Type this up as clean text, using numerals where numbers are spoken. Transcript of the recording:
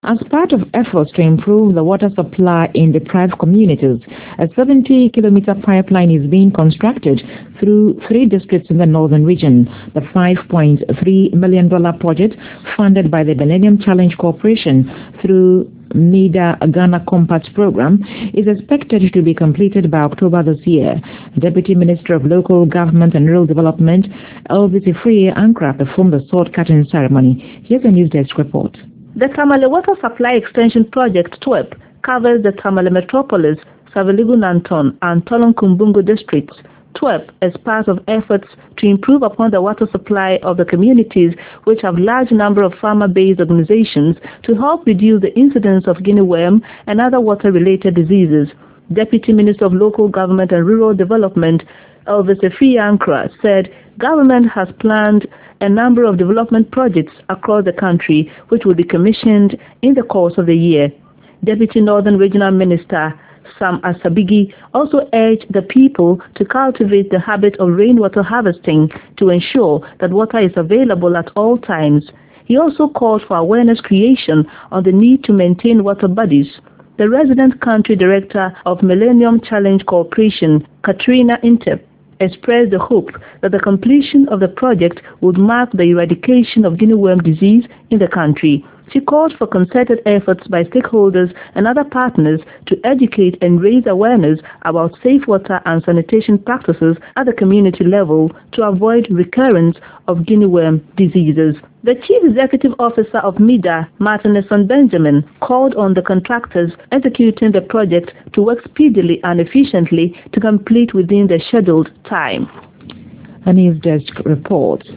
As part of efforts to improve the water supply in deprived communities, a 70-kilometer pipeline is being constructed through 3 districts in the northern region. The $5.3 million project, funded by the Millennium Challenge Corporation through NIDA Ghana Compass program, is expected to be completed by October this year. Deputy Minister of Local Government and Rural Development, Elvis Ifree Ankra, performed the sword cutting ceremony. Here's a news desk report. The Tamale Water Supply Extension Project, TWEP, covers the Tamale Metropolis, Saviligu Nanton, and Tolon-Kumbungu districts. TWEP is part of efforts to improve upon the water supply of the communities, which have large number of farmer-based organizations, to help reduce the incidence of guinea worm and other water-related diseases. Deputy Minister of Local Government and Rural Development, Elvis Ifree Ankra, said government has planned a number of development projects across the country which will be commissioned in the course of the year. Deputy Northern Regional Minister Sam Asabigi also urged the people to cultivate the habit of rainwater harvesting to ensure that water is available at all times. He also called for awareness creation on the need to maintain water bodies. The resident country director of Millennium Challenge Corporation, Katrina Intep, expressed the hope that the completion of the project would mark the eradication of guinea worm disease in the country. She called for concerted efforts by stakeholders and other partners to educate and raise awareness about safe water and sanitation practices at the community level to avoid recurrence of guinea worm diseases. The Chief Executive Officer of MIDA, Martin Benjamin, called on the contractors executing the project to work speedily and efficiently to complete within the scheduled time. A news desk report.